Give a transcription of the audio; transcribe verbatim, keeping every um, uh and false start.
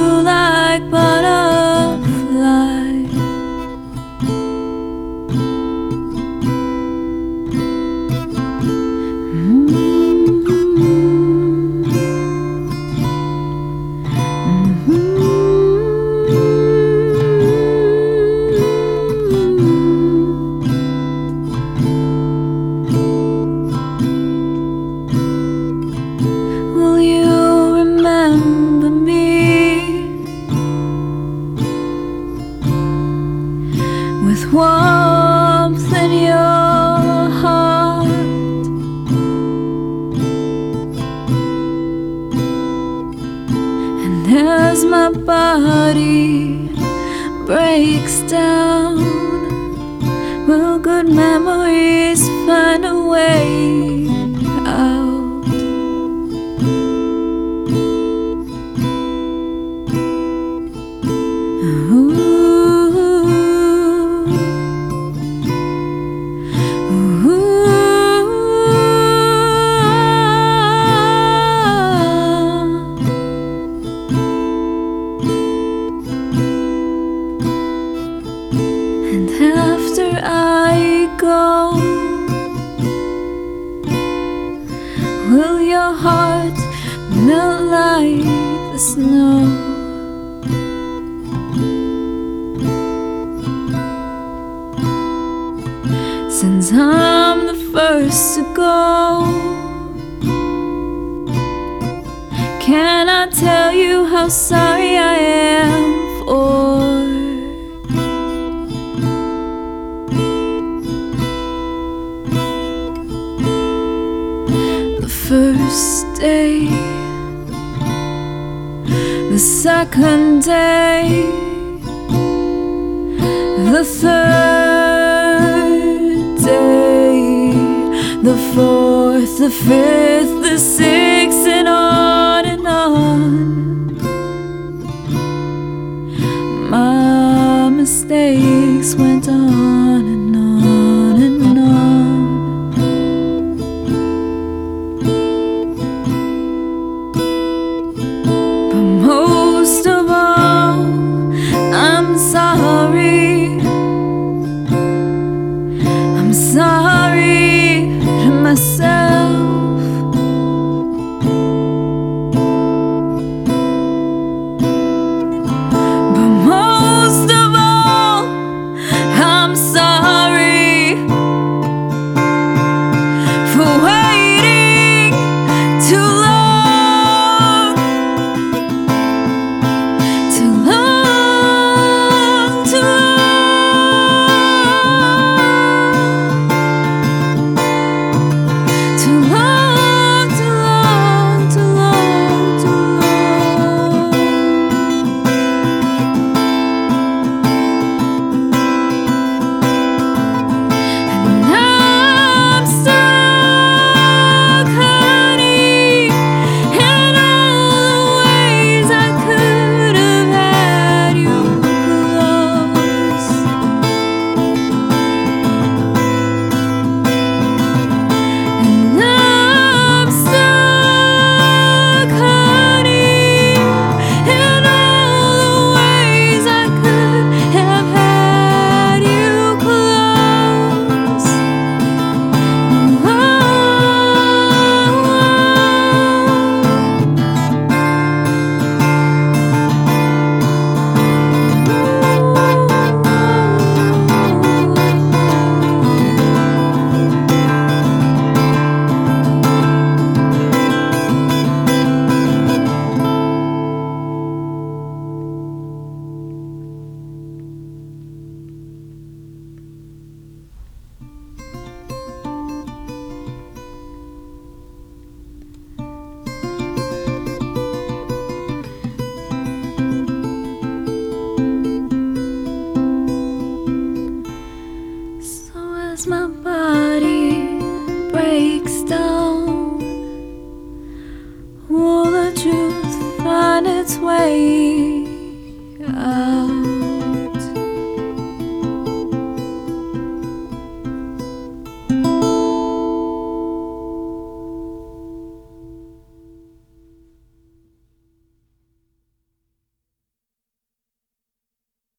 like butterfly. Will you remember me with warmth in your heart? And as my body breaks down, will good memories find a way out? And after I go, will your heart melt like the snow? Since I'm the first to go, can I tell you how sorry I am for the first day, the second day, the third day, the fourth, the fifth, the sixth, and on and on. My mistakes went on